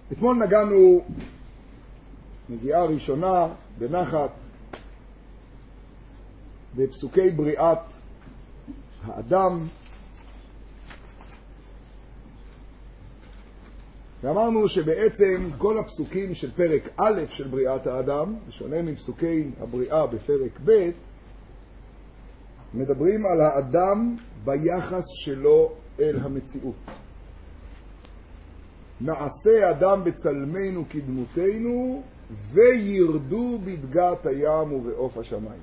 אתמול נגענו נגיעה ראשונה בנחת בפסוקי בריאת האדם, ואמרנו שבעצם כל הפסוקים של פרק א' של בריאת האדם, בשונה מפסוקי הבריאה בפרק ב', מדברים על האדם ביחס שלו אל המציאות. נעשה אדם בצלמנו כדמותנו וירדו בדגת הים ובעוף השמיים.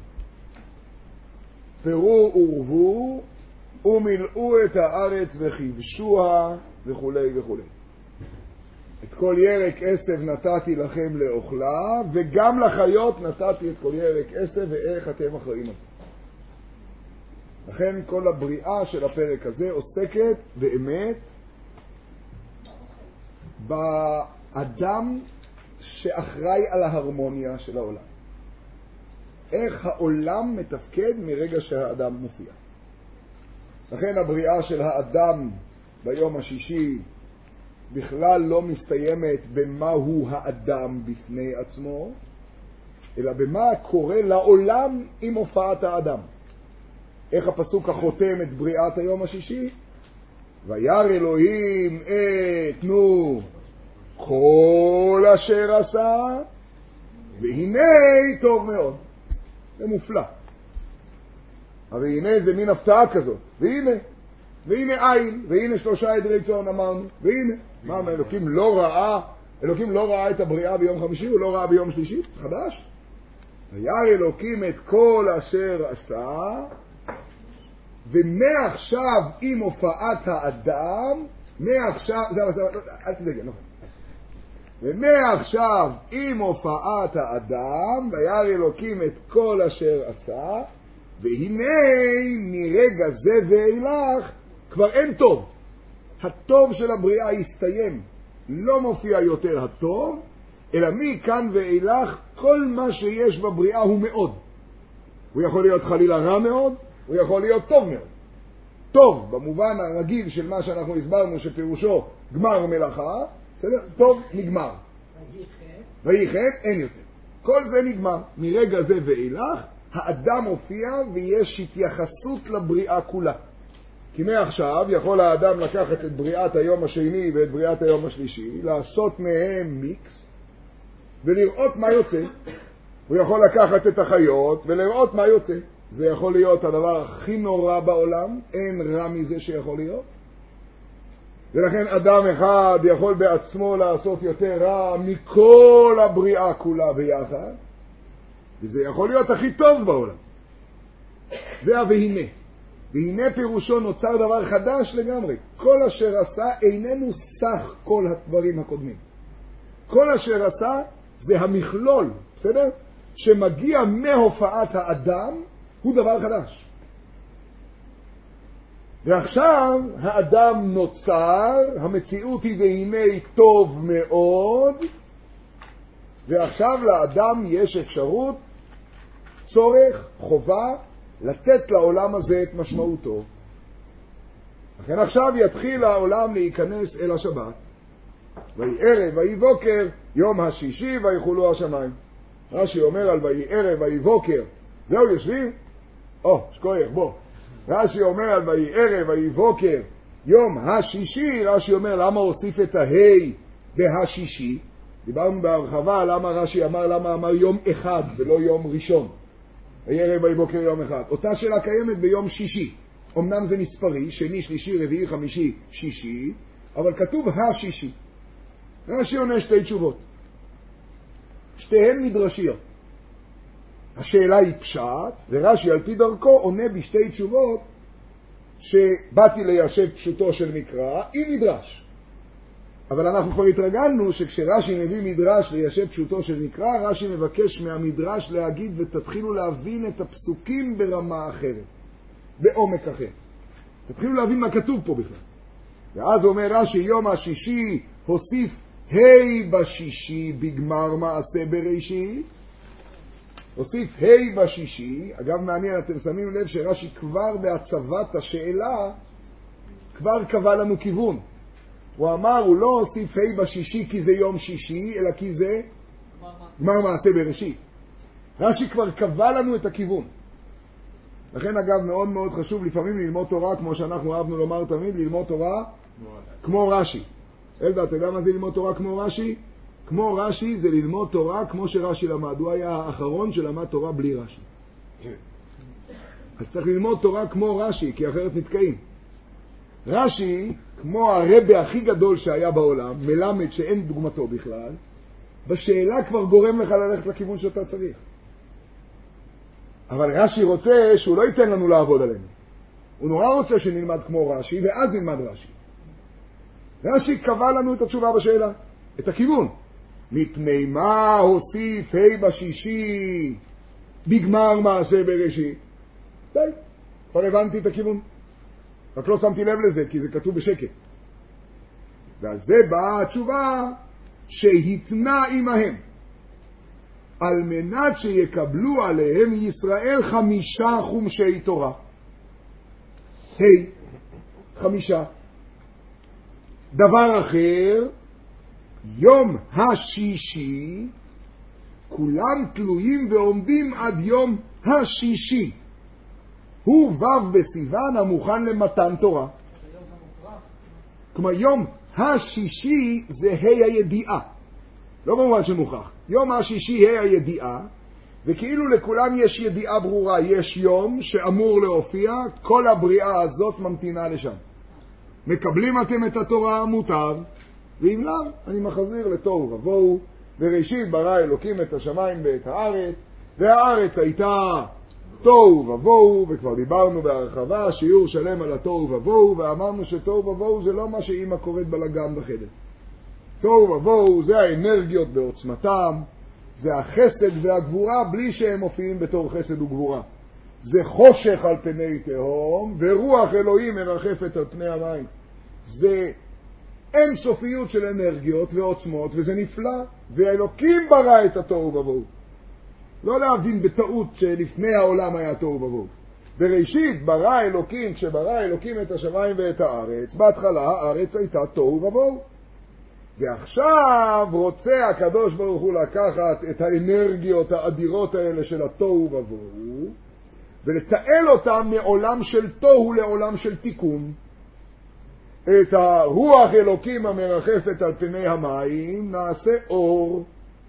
פרו ורבו ומילאו את הארץ וכבשוה וכו' וכו'. את כל ירק עשב נתתי לכם לאוכלה, וגם לחיות נתתי את כל ירק עשב, ואיך אתם אחראים על זה. לכן כל הבריאה של הפרק הזה עוסקת באמת באדם שאחראי על ההרמוניה של העולם. איך העולם מתפקד מרגע שהאדם מופיע. לכן הבריאה של האדם ביום השישי בכלל לא מסתיימת במהו האדם בפני עצמו, אלא במה קורה לעולם עם הופעת האדם. איך הפסוק החותם את בריאת היום השישי? וירא אלוהים את כל אשר עשה, והנה טוב מאוד. זה מופלא. אבל הנה זה מין הפתעה כזאת. והנה איל, והנה 3 עדרי צאן אמרנו, והנה. מה, אלוקים לא ראה את הבריאה ביום חמישי, הוא לא ראה ביום שלישי? חדש? וירא אלוקים את כל אשר עשה, ומעכשיו עם הופעת האדם, אל תדאג, לא. ומעכשיו עם הופעת האדם, וירא אלוקים את כל אשר עשה, והנה מרגע זה ואילך כבר אין טוב. הטוב של הבריאה הסתיים. לא מופיע יותר הטוב, אלא מכאן ואילך כל מה שיש בבריאה הוא מאוד. הוא יכול להיות חלילה רע מאוד, הוא יכול להיות טוב מאוד. טוב במובן הרגיל של מה שאנחנו הסברנו שפירושו גמר מלאכה, טוב נגמר. ויהי חן אין יותר. כל זה נגמר. מרגע זה ואילך האדם הופיע ויש התייחסות לבריאה כולה. כי מעכשיו יכול האדם לקחת את בריאת היום השני ואת בריאת היום השלישי, לעשות מהם מיקס ולראות מה יוצא. הוא יכול לקחת את החיות ולראות מה יוצא. זה יכול להיות הדבר הכי נורא בעולם, אין רע מזה שיכול להיות. ולכן אדם אחד יכול בעצמו לעשות יותר רע מכל הבריאה כולה ביחד, וזה יכול להיות הכי טוב בעולם. זה והנה. והנה פירושו נוצר דבר חדש לגמרי. כל אשר עשה איננו סך כל הדברים הקודמים. כל אשר עשה זה המכלול, בסדר? שמגיע מהופעת האדם הוא דבר חדש. ועכשיו האדם נוצר, המציאות היא והנה טוב מאוד, ועכשיו לאדם יש אפשרות, צורך, חובה, לתת לעולם הזה את משמעותו. לכן עכשיו יתחיל העולם להיכנס אל השבת. ויהי ערב ויהי בוקר יום השישי ויחולו השמיים. רש"י אומר על ויהי ערב ויהי בוקר, זהו יושבים? שקוייך, בוא. רש"י אומר על ויהי ערב ויהי בוקר יום השישי, רש"י אומר למה הוסיף את ההי בהשישי? דיברנו בהרחבה למה רש"י אמר יום אחד ולא יום ראשון. ויהי ערב ויהי בוקר יום אחד. אותה שאלה קיימת ביום שישי. אמנם זה מספרי, שני, שלישי, רביעי, חמישי, שישי, אבל כתוב השישי. רש"י עונה 2 תשובות. שתיהן מדרשיות. השאלה היא פשט, ורש"י על פי דרכו עונה ב2 תשובות שבאתי ליישב פשוטו של מקרא עם מדרש. אבל אנחנו כבר התרגלנו שכשרש"י מביא מדרש ליישב פשוטו של מקרא, רש"י מבקש מהמדרש להגיד ותתחילו להבין את הפסוקים ברמה אחרת, בעומק אחר. תתחילו להבין מה כתוב פה בכלל. ואז אומר רש"י יום השישי הוסיף ה' בשישי בגמר מעשה בראשית. הוסיף ה' בשישי. אגב מעניין, אתם שמים לב שרש"י כבר בהצבת השאלה כבר קבע לנו כיוון. הוא אמר, הוא לא הוסיף ה' בשישי כי זה יום שישי, אלא כי זה גמר מעשה בראשית. רש"י כבר קבע לנו את הכיוון. לכן אגב מאוד מאוד חשוב לפעמים ללמוד תורה, כמו שאנחנו אהבנו לומר תמיד, ללמוד תורה כמו רש"י. אלדד, אתה יודע מה זה ללמוד תורה כמו רש"י? כמו רש"י זה ללמוד תורה כמו שרש"י למד. הוא היה האחרון שלמד תורה בלי רש"י. אז צריך ללמוד תורה כמו רש"י, כי אחרת נתקעים. רש"י, כמו הרבי הכי גדול שהיה בעולם, מלמד שאין דוגמתו בכלל, בשאלה כבר גורם לך ללכת לכיוון שאתה צריך. אבל רש"י רוצה שהוא לא ייתן לנו לעבוד עלינו. הוא נורא רוצה שנלמד כמו רש"י, ואז נלמד רש"י. רש"י קבע לנו את התשובה בשאלה, את הכיוון. מפני מה הוסיף ה' בשישי בגמר מעשה בראשית? די, כבר הבנתי את הכיוון. רק לא שמתי לב לזה, כי זה כתוב בשקט. ועל זה באה התשובה שהתנה עמהם, על מנת שיקבלו עליהם ישראל 5 חומשי תורה. 5. דבר אחר, יום השישי, כולם תלויים ועומדים עד יום השישי. הוא ו' בסיוון המוכן למתן תורה. כלומר, יום השישי זה ה' הידיעה. לא במובן שמוכח. יום השישי ה' הידיעה, וכאילו לכולם יש ידיעה ברורה. יש יום שאמור להופיע, כל הבריאה הזאת ממתינה לשם. מקבלים אתם את התורה המותר, ואם לא, אני מחזיר לתוהו ובוהו. בראשית ברא אלוקים את השמיים ואת הארץ, והארץ הייתה תוהו ובוהו, וכבר דיברנו בהרחבה שיעור שלם על התוהו ובוהו, ואמרנו שתוהו ובוהו זה לא מה שאמא קוראת בלגן בחדר. תוהו ובוהו זה האנרגיות בעוצמתם, זה החסד והגבורה בלי שהם מופיעים בתור חסד וגבורה. זה חושך על פני תהום, ורוח אלוהים מרחפת על פני המים. זה אין סופיות של אנרגיות ועוצמות, וזה נפלא, והאלוקים ברא את התוהו ובוהו. לא להבין בטעות שלפני העולם היה תוהו ובוהו. בראשית ברא אלוקים, כשברא אלוקים את השמיים ואת הארץ, בהתחלה הארץ הייתה תוהו ובוהו. ועכשיו רוצה הקדוש ברוך הוא לקחת את האנרגיות האדירות האלה של התוהו ובוהו, ולתעל אותם מעולם של תוהו לעולם של תיקון. את הרוח אלוקים המרחפת על פני המים נעשה אור,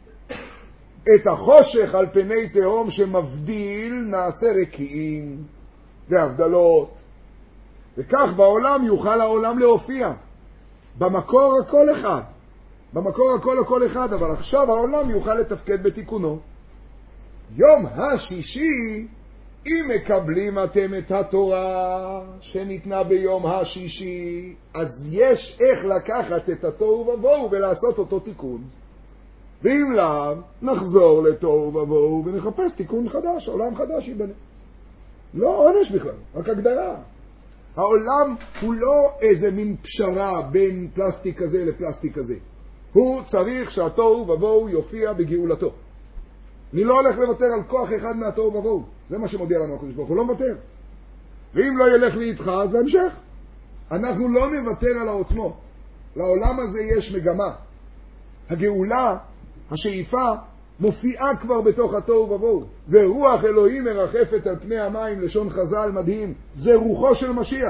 את החושך על פני תהום שמבדיל נעשה רקיעים והבדלות, וכך בעולם יוכל העולם להופיע. במקור הכל אחד, במקור הכל אחד, אבל עכשיו העולם יוכל לתפקד בתיקונו. יום השישי, אם מקבלים אתם את התורה שניתנה ביום השישי, אז יש איך לקחת את התוהו ובוהו ולעשות אותו תיקון. ואם לא, נחזור לתוהו ובוהו ונחפש תיקון חדש, עולם חדש ייבנה. לא עונש בכלל, רק הגדרה. העולם הוא לא איזה מין פשרה בין פלסטיק כזה לפלסטיק כזה. הוא צריך שהתוהו ובוהו יופיע בגאולתו. אני לא הולך לוותר על כוח אחד מהתוהו ובוהו. זה מה שמודיע לנו הקדוש ברוך הוא, לא מוותר. ואם לא ילך לי איתך, אז בהמשך. אנחנו לא נוותר על העוצמות. לעולם הזה יש מגמה. הגאולה, השאיפה, מופיעה כבר בתוך התוהו ובוהו. ורוח אלוהים מרחפת על פני המים, לשון חז"ל מדהים. זה רוחו של משיח.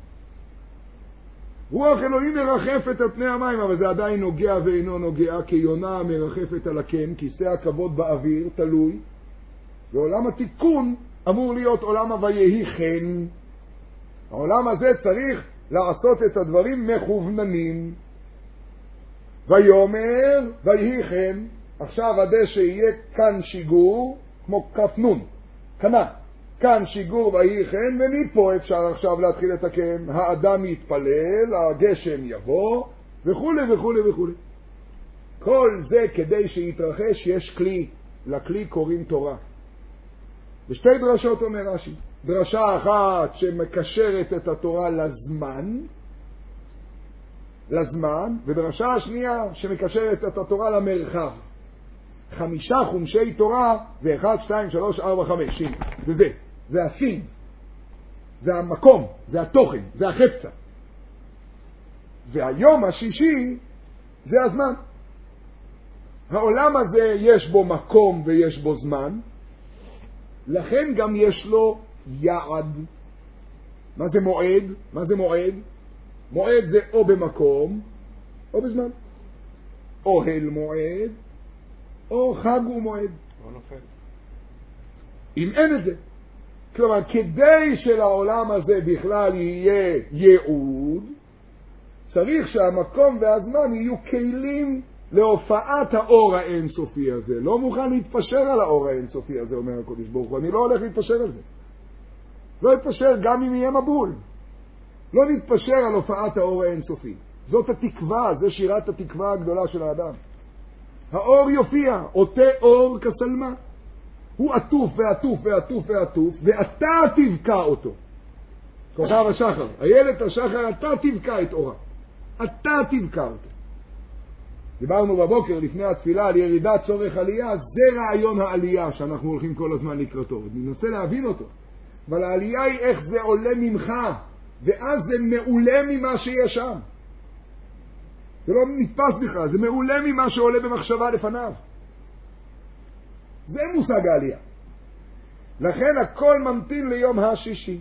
רוח אלוהים מרחפת על פני המים, אבל זה עדיין נוגע ואינו נוגע, כיונה מרחפת על הקן, כיסא הכבוד באוויר, תלוי. ועולם התיקון אמור להיות עולם הויהי חן. העולם הזה צריך לעשות את הדברים מכווננים. ויאמר ויהי חן. עכשיו הדשא יהיה כאן שיגור, כמו כפנון, קנה. כאן שיגור ויהי חן, ומפה אפשר עכשיו להתחיל לתקן. האדם יתפלל, הגשם יבוא, וכו' וכו' וכו'. כל זה כדי שיתרחש יש כלי. לכלי קוראים תורה. בשתי דרשות אומר רש"י. דרשה אחת שמקשרת את התורה לזמן, ודרשה השנייה שמקשרת את התורה למרחב. 5 חומשי תורה זה 1, 2, 3, 4, 5. זה הסין, זה המקום, זה התוכן, זה החפצה. והיום השישי זה הזמן. העולם הזה יש בו מקום ויש בו זמן, לכן גם יש לו יעד. מה זה מועד? מה זה מועד? מועד זה או במקום או בזמן. אוהל מועד או חג ומועד. או נופל. אם אין את זה, כלומר כדי שלעולם הזה בכלל יהיה ייעוד, צריך שהמקום והזמן יהיו כלים להופעת האור האינסופי הזה. לא מוכן להתפשר על האור האינסופי הזה, אומר הקדוש ברוך הוא. אני לא הולך להתפשר על זה. לא להתפשר גם אם יהיה מבול. לא להתפשר על הופעת האור האינסופי. זאת התקווה, זה שירת התקווה הגדולה של האדם. האור יופיע, עוטה אור כסלמה. הוא עטוף ועטוף ועטוף ועטוף, ואתה תבקע אותו. כוכב השחר. הילד השחר, אתה תבקע את אורה. אתה תבקע אותו. דיברנו בבוקר לפני התפילה על ירידת צורך עלייה, זה רעיון העלייה שאנחנו הולכים כל הזמן לקראתו. ננסה להבין אותו. אבל העלייה היא איך זה עולה ממך, ואז זה מעולה ממה שיש שם. זה לא נתפס בכלל, זה מעולה ממה שעולה במחשבה לפניו. זה מושג העלייה. לכן הכל ממתין ליום השישי.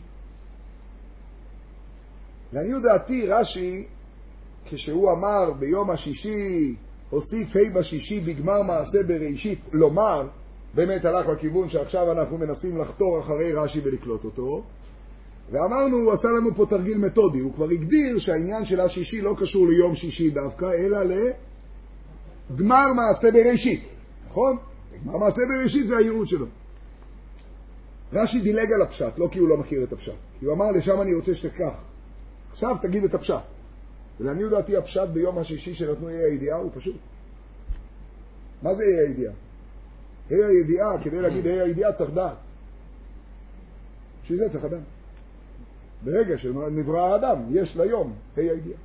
לעניות דעתי רש"י, כשהוא אמר ביום השישי, הוסיף ה' בשישי בגמר מעשה בראשית, לומר, באמת הלך לכיוון שעכשיו אנחנו מנסים לחתור אחרי רש"י ולקלוט אותו, ואמרנו, הוא עשה לנו פה תרגיל מתודי, הוא כבר הגדיר שהעניין של השישי לא קשור ליום שישי דווקא, אלא לגמר מעשה בראשית, נכון? גמר מעשה בראשית זה הייעוד שלו. רש"י דילג על הפשט, לא כי הוא לא מכיר את הפשט, כי הוא אמר לשם אני רוצה שתקח, עכשיו תגיד את הפשט. ולעניות דעתי הפשט ביום השישי שנתנו ה' הידיעה הוא פשוט. מה זה ה' הידיעה? ה' הידיעה, כדי להגיד ה' הידיעה צריך דעת. שזה צריך אדם. ברגע שנברא האדם, יש ליום ה' הידיעה.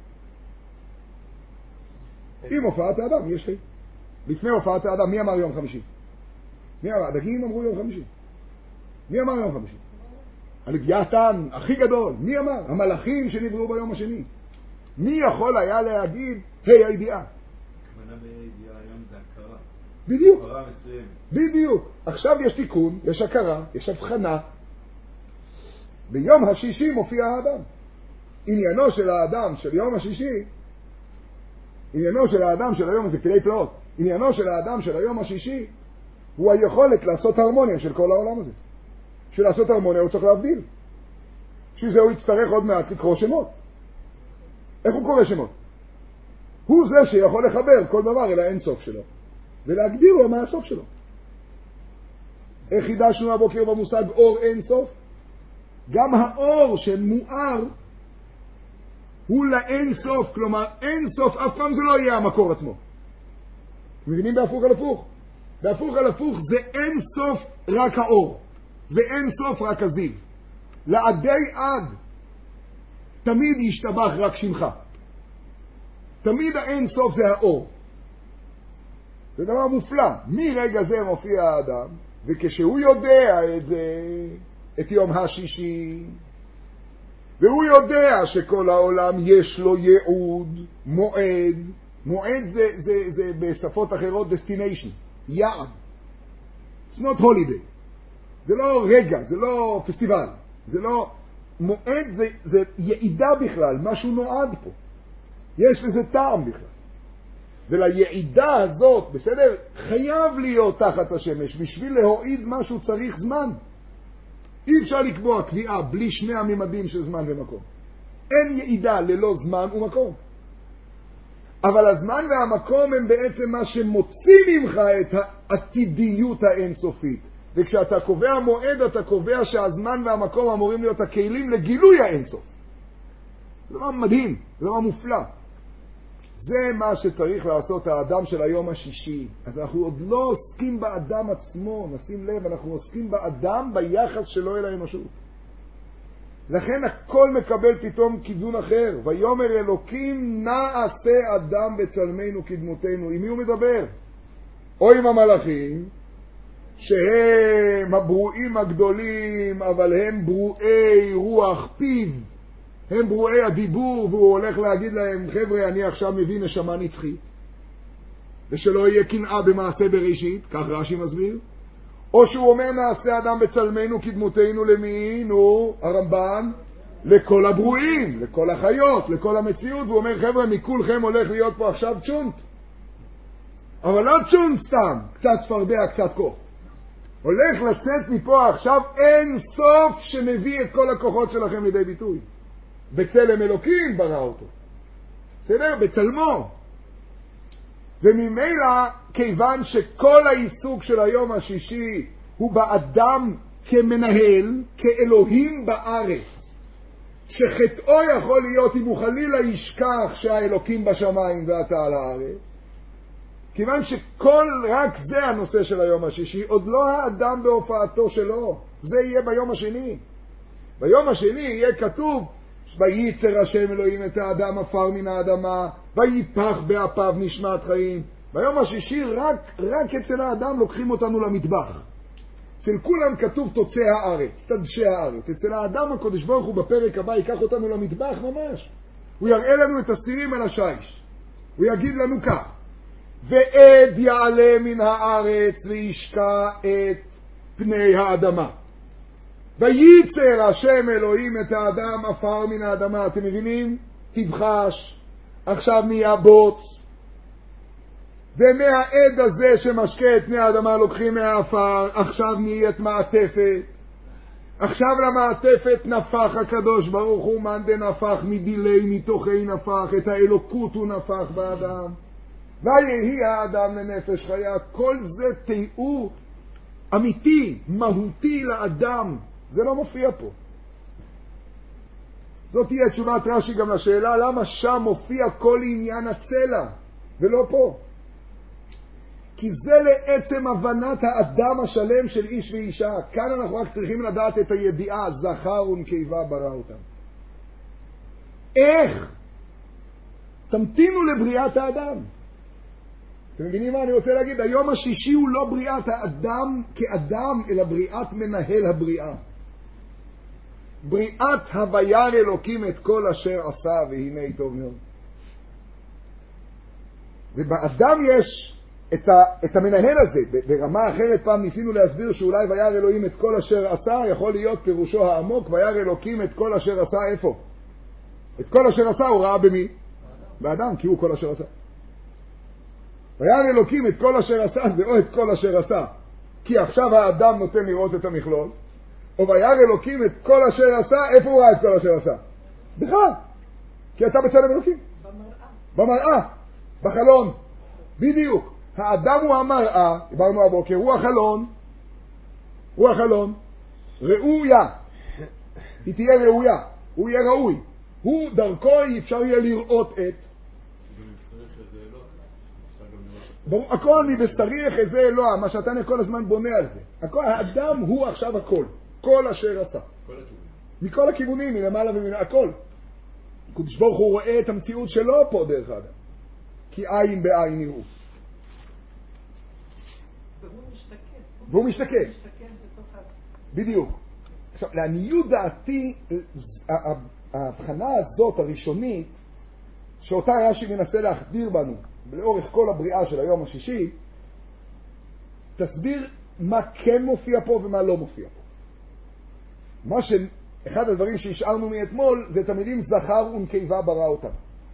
עם הופעת האדם יש ה'. לפני הופעת האדם, מי אמר יום חמישי? מי אמר? הדגים אמרו יום חמישי. מי אמר יום חמישי? הלוויתן הכי גדול. מי אמר? המלאכים שנבראו ביום השני. מי יכול היה להגיד ה' הידיעה? הכוונה בה' הידיעה היום זה הכרה. בדיוק. הכרה מסוימת. בדיוק. עכשיו יש תיקון, יש הכרה, יש הבחנה. ביום השישי מופיע האדם. עניינו של האדם של יום השישי, עניינו של האדם של היום זה כלי פלאות. עניינו של האדם של היום השישי הוא היכולת לעשות הרמוניה של כל העולם הזה. בשביל לעשות הרמוניה הוא צריך להבדיל. בשביל זה הוא יצטרך עוד מעט לקרוא שמות. איך הוא קורא שמות? הוא זה שיכול לחבר כל דבר אל האינסוף שלו ולהגדיר לו מה הסוף שלו. איך חידשנו הבוקר במושג אור אינסוף? גם האור שמואר הוא לאינסוף, כלומר אינסוף אף פעם זה לא יהיה המקור עצמו. מבינים בהפוך על הפוך? בהפוך על הפוך זה אינסוף רק האור, זה אינסוף רק הזיו. לעדי עד תמיד ישתבח רק שמך. תמיד האינסוף זה האור. זה דבר מופלא. מרגע זה מופיע האדם, וכשהוא יודע את זה, את יום השישי, והוא יודע שכל העולם יש לו ייעוד, מועד. מועד זה בשפות אחרות destination, יעד. It's not holiday. זה לא רגע, זה לא פסטיבל. זה לא... מועד זה יעידה בכלל, משהו נועד פה. יש לזה טעם בכלל. וליעידה הזאת, בסדר, חייב להיות תחת השמש. בשביל להועיד משהו צריך זמן. אי אפשר לקבוע קביעה בלי שני הממדים של זמן ומקום. אין יעידה ללא זמן ומקום. אבל הזמן והמקום הם בעצם מה שמוציא ממך את העתידיות האינסופית. וכשאתה קובע מועד, אתה קובע שהזמן והמקום אמורים להיות הכלים לגילוי האינסוף. זה דבר מדהים, זה דבר מופלא. זה מה שצריך לעשות האדם של היום השישי. אז אנחנו עוד לא עוסקים באדם עצמו, נשים לב, אנחנו עוסקים באדם ביחס שלו אל האנושות. לכן הכל מקבל פתאום כיוון אחר. ויאמר אלוקים נעשה אדם בצלמנו כדמותנו. עם מי הוא מדבר? או עם המלאכים, שהם הברואים הגדולים, אבל הם ברואי רוח פיו. הם ברואי הדיבור, והוא הולך להגיד להם, חבר'ה, אני עכשיו מביא נשמה נצחית, ושלא יהיה קנאה במעשה בראשית, כך רש"י מסביר. או שהוא אומר, נעשה אדם בצלמנו כדמותנו למי? נו, הרמב"ן, לכל הברואים, לכל החיות, לכל המציאות. והוא אומר, חבר'ה, מכולכם הולך להיות פה עכשיו צ'ונט. אבל לא צ'ונט סתם, קצת צפרדע, קצת כוח. הולך לצאת מפה עכשיו אין סוף שמביא את כל הכוחות שלכם לידי ביטוי. בצלם אלוקים ברא אותו. בסדר? בצלמו. וממילא, כיוון שכל העיסוק של היום השישי הוא באדם כמנהל, כאלוהים בארץ, שחטאו יכול להיות אם הוא חלילה ישכח שהאלוקים בשמיים ואתה על הארץ, כיוון רק זה הנושא של היום השישי, עוד לא האדם בהופעתו שלו, זה יהיה ביום השני. ביום השני יהיה כתוב, וייצר השם אלוהים את האדם עפר מן האדמה, ויפח באפיו נשמת חיים. ביום השישי רק אצל האדם לוקחים אותנו למטבח. אצל כולם כתוב תוצא הארץ, תדשי הארץ. אצל האדם הקדוש ברוך הוא בפרק הבא ייקח אותנו למטבח ממש. הוא יראה לנו את הסירים על השיש. הוא יגיד לנו כך, ועד יעלה מן הארץ וישקע את פני האדמה. וייצר השם אלוהים את האדם עפר מן האדמה. אתם מבינים? תבחש, עכשיו נהיה בוץ, ומהעד הזה שמשקה את פני האדמה לוקחים מהעפר, עכשיו נהיית מעטפת. עכשיו למעטפת נפח הקדוש ברוך הוא, מאן דנפח מדילי מתוכי נפח, את האלוקות הוא נפח באדם. ויהי האדם לנפש חיה. כל זה תיאור אמיתי, מהותי לאדם. זה לא מופיע פה. זאת תהיה תשובת רש"י גם לשאלה למה שם מופיע כל עניין הצלע ולא פה. כי זה לעצם הבנת האדם השלם של איש ואישה. כאן אנחנו רק צריכים לדעת את הידיעה, זכר ונקבה ברא אותם. איך? תמתינו לבריאת האדם. אתם מבינים מה אני רוצה להגיד? היום השישי הוא לא בריאת האדם כאדם, אלא בריאת מנהל הבריאה. בריאת הוויר אלוקים את כל אשר עשה והנה טוב מאוד. ובאדם יש את המנהל הזה. ברמה אחרת פעם ניסינו להסביר שאולי וירא אלוהים את כל אשר עשה, יכול להיות פירושו העמוק, וירא אלוקים את כל אשר עשה איפה? את כל אשר עשה הוא ראה במי? באדם, כי הוא כל אשר עשה. וירא אלוקים את כל אשר עשה זה או את כל אשר עשה כי עכשיו האדם נותן לראות את המכלול, או וירא אלוקים את כל אשר עשה, איפה הוא ראה את כל אשר עשה? בך, כי אתה בצלם אלוקים. במראה, בחלון, בדיוק. האדם הוא המראה, דיברנו הבוקר, הוא החלון, ראויה, היא תהיה ראויה, הוא יהיה ראוי, הוא דרכו אפשר יהיה לראות את הכל מבשריך איזה אלוה, מה שאתה כל הזמן בונה על זה. הכל, האדם הוא עכשיו הכל, כל אשר עשה. מכל הכיוונים, מלמעלה ומן הכל. הקדוש ברוך הוא רואה את המציאות שלו פה דרך האדם. כי עין בעין יראו. והוא משתקף. בדיוק. עכשיו, לעניות דעתי, ההבחנה הזאת הראשונית, שאותה רש"י מנסה להחדיר בנו, לאורך כל הבריאה של היום השישי, תסביר מה כן מופיע פה ומה לא מופיע פה. אחד הדברים שהשארנו מאתמול זה את המילים זכר ונקבה ברא אותם.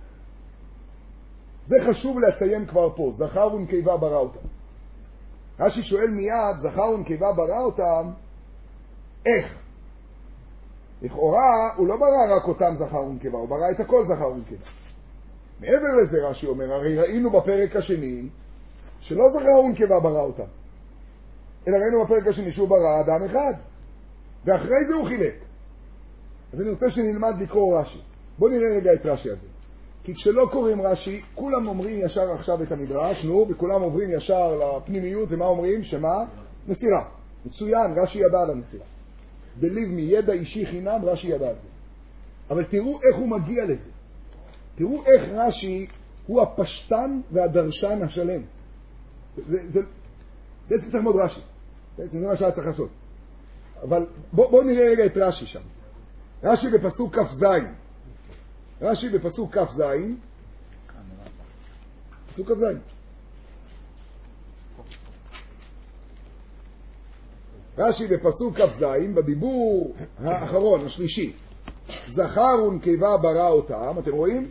זה חשוב לציין כבר פה, זכר ונקבה ברא אותם. רש"י שואל מיד, זכר ונקבה ברא אותם, איך? לכאורה הוא לא ברא רק אותם זכר ונקבה, הוא ברא את הכל זכר ונקבה. מעבר לזה רש"י אומר, הרי ראינו בפרק השני שלא זכר ונקבה ברא אותם, אלא ראינו בפרק השני שהוא ברא אדם אחד, ואחרי זה הוא חילק. אז אני רוצה שנלמד לקרוא רש"י. בוא נראה רגע את רש"י הזה. כי כשלא קוראים רש"י, כולם אומרים ישר עכשיו את המדרש, וכולם עוברים ישר לפנימיות, ומה אומרים? שמה? מסירה. מצוין, רש"י ידע על המסירה. בליב מידע אישי חינם, רש"י ידע על זה. אבל תראו איך הוא מגיע לזה. תראו איך רש"י הוא הפשטן והדרשן השלם. זה צריך ללמוד רש"י. זה מה שהיה צריך לעשות. אבל בואו נראה רגע את רש"י שם. רש"י בפסוק כ"ז. רש"י בפסוק כ"ז, פסוק כ"ז. רש"י בפסוק כ"ז, בדיבור האחרון, השלישי, זכר ונקבה ברא אותם, אתם רואים?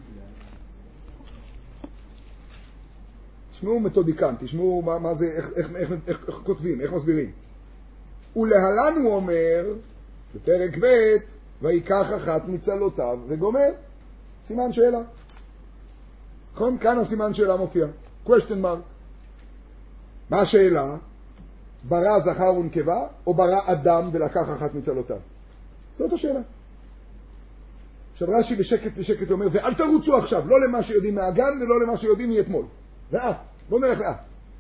תשמעו מתודיקן, תשמעו מה זה, איך כותבים, איך מסבירים. ולהלן הוא אומר, בפרק ב', ויקח אחת מצלותיו וגומר. סימן שאלה. נכון? כאן הסימן שאלה מופיע. question mark. מה השאלה? ברא זכר ונקבה, או ברא אדם ולקח אחת מצלותיו? זאת השאלה. עכשיו רש"י בשקט אומר, ואל תרוצו עכשיו, לא למה שיודעים מהגן ולא למה שיודעים מאתמול. לאט, בוא נלך לאט.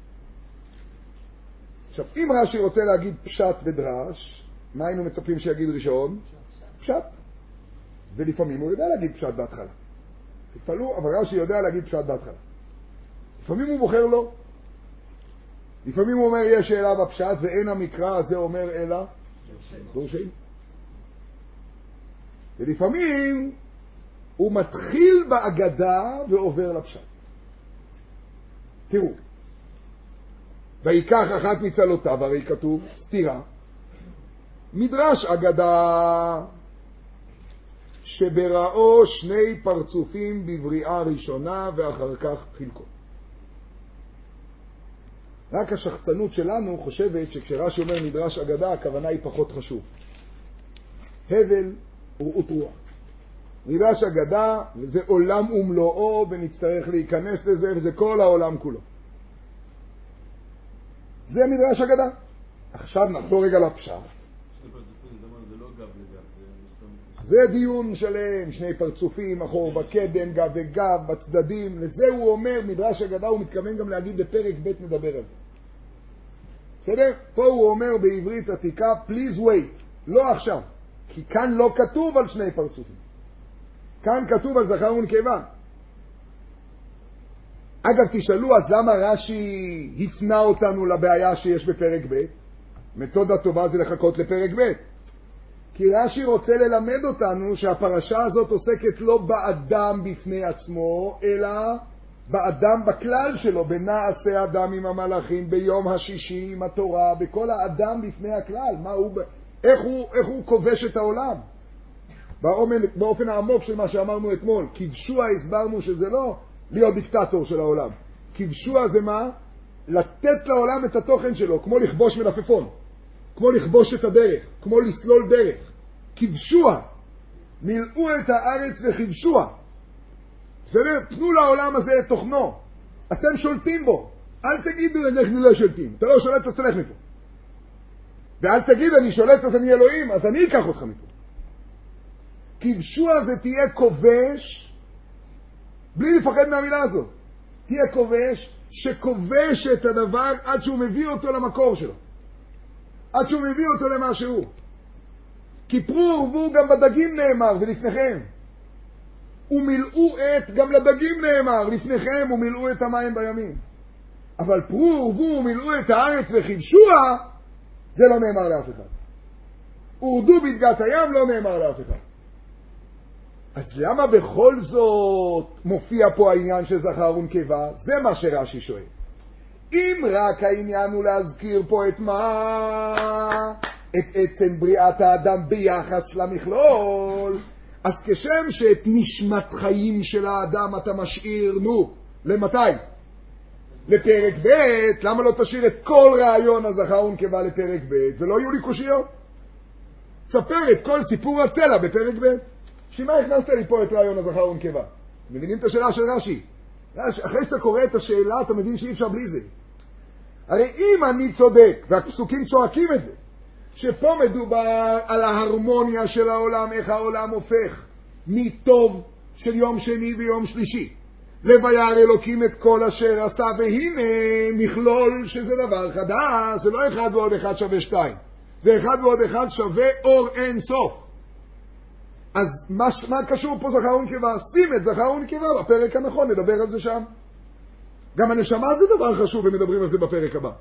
עכשיו, אם רש"י רוצה להגיד פשט ודרש, מה היינו מצפים שיגיד ראשון? פשט. ולפעמים הוא יודע להגיד פשט בהתחלה. תתפלאו, אבל רש"י יודע להגיד פשט בהתחלה. לפעמים הוא בוחר לו. לפעמים הוא אומר, יש שאלה בפשט, ואין המקרא הזה אומר אלא דורשים. ולפעמים הוא מתחיל בהגדה ועובר לפשט. תראו, ויקח אחת מצלותיו, הרי כתוב סתירה. מדרש אגדה שבראו שני פרצופים בבריאה ראשונה ואחר כך חלקו. רק השחצנות שלנו חושבת שכשרש"י אומר מדרש אגדה, הכוונה היא פחות חשוב. הבל ורעות רוח. מדרש אגדה, וזה עולם ומלואו, ונצטרך להיכנס לזה, וזה כל העולם כולו. זה מדרש אגדה. עכשיו נחזור רגע לפשט. זה דיון שלם, שני פרצופים, אחור בקדם, גב וגב, בצדדים. לזה הוא אומר, מדרש אגדה, הוא מתכוון גם להגיד בפרק ב' נדבר על זה. בסדר? פה הוא אומר בעברית עתיקה, please wait, לא עכשיו. כי כאן לא כתוב על שני פרצופים. כאן כתוב על זכר ונקבה. אגב, תשאלו, אז למה רש"י הפנה אותנו לבעיה שיש בפרק ב'? מתודה טובה זה לחכות לפרק ב'. כי רש"י רוצה ללמד אותנו שהפרשה הזאת עוסקת לא באדם בפני עצמו, אלא באדם בכלל שלו, בנעשה אדם עם המלאכים, ביום השישי עם התורה, בכל האדם בפני הכלל. איך הוא כובש את העולם? באופן העמוק של מה שאמרנו אתמול, כבשוע הסברנו שזה לא להיות דיקטטור של העולם. כבשוע זה מה? לתת לעולם את התוכן שלו, כמו לכבוש מלפפון, כמו לכבוש את הדרך, כמו לסלול דרך. כבשוע, מילאו את הארץ וכבשוע. בסדר? תנו לעולם הזה את תוכנו. אתם שולטים בו. אל תגידו אנחנו לא שולטים. אתה לא שולט, אז תלך מפה. ואל תגיד אני שולט אז אני אלוהים, אז אני אקח אותך מפה. כבשוע זה תהיה כובש, בלי לפחד מהמילה הזאת. תהיה כובש שכובש את הדבר עד שהוא מביא אותו למקור שלו. עד שהוא מביא אותו למה שהוא. כיפרו ורבו גם בדגים נאמר ולפניכם. ומילאו את, גם לדגים נאמר, לפניכם ומילאו את המים בימים. אבל פרו ורבו ומילאו את הארץ וכבשוע, זה לא נאמר לאף אחד. ורדו בדגת הים לא נאמר לאף אחד. אז למה בכל זאת מופיע פה העניין של זכר ונקבה? זה מה שרש"י שואל. אם רק העניין הוא להזכיר פה את מה? את עצם בריאת האדם ביחס למכלול, אז כשם שאת נשמת חיים של האדם אתה משאיר, למתי? לפרק ב', למה לא תשאיר את כל רעיון הזכר ונקבה לפרק ב'? ולא יהיו לי קושיות. תספר את כל סיפור הצלע בפרק ב'. שמה הכנסת לי פה את רעיון הזכר ונקבה? מבינים את השאלה של רש"י? אחרי שאתה קורא את השאלה אתה מבין שאי אפשר בלי זה. הרי אם אני צודק, והפסוקים צועקים את זה, שפה מדובר על ההרמוניה של העולם, איך העולם הופך מטוב של יום שני ויום שלישי לבייר אלוקים את כל אשר עשה, והנה מכלול שזה דבר חדש, זה לא 1 ועוד 1 שווה 2, זה 1 ועוד 1 שווה אור אין סוף. אז מה קשור פה זכר ונקבה? שים את זכר ונקבה בפרק הנכון, נדבר על זה שם. גם הנשמה זה דבר חשוב ומדברים על זה בפרק הבא.